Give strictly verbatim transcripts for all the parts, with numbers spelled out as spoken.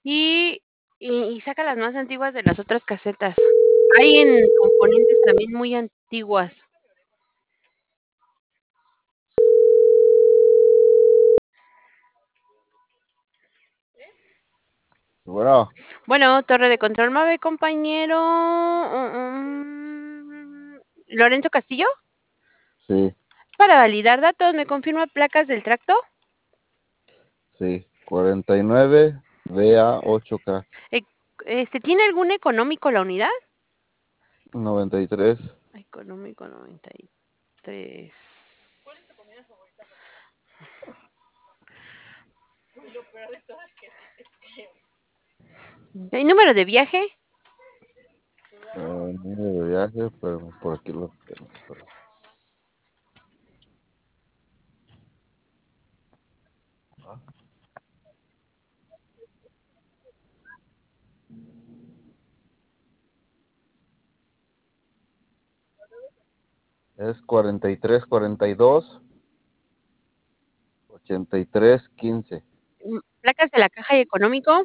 Y y y saca las más antiguas de las otras casetas. Hay en componentes también muy antiguas. Bueno. Bueno, torre de control, Mave, compañero, mm, ¿Lorenzo Castillo? Sí. Para validar datos, ¿me confirma placas del tracto? Sí, cuarenta y nueve B A ocho K. Eh, este, ¿tiene algún económico la unidad? noventa y tres. Económico noventa y tres. ¿Cuál es tu comida favorita? Y lo peor de todo es que sí te creo. ¿El número de viaje? Eh, número de viaje, pero por aquí lo tengo. Pero... Es cuarenta y tres cuarenta y dos ochenta y tres quince. ¿Placas de la caja y económico?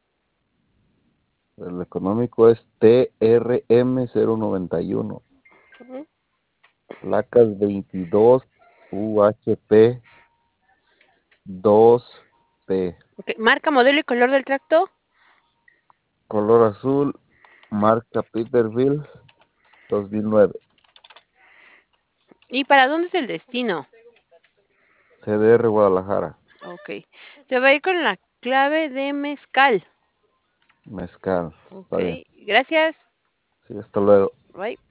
El económico es T R M cero noventa y uno. Uh-huh. Placas veintidós U H P dos P. Okay. ¿Marca, modelo y color del tracto? Color azul, marca Peterbilt dos mil nueve. ¿Y para dónde es el destino? C D R Guadalajara. Ok. Se va a ir con la clave de mezcal. Mezcal. Ok. Está bien. Gracias. Sí, hasta luego. Bye.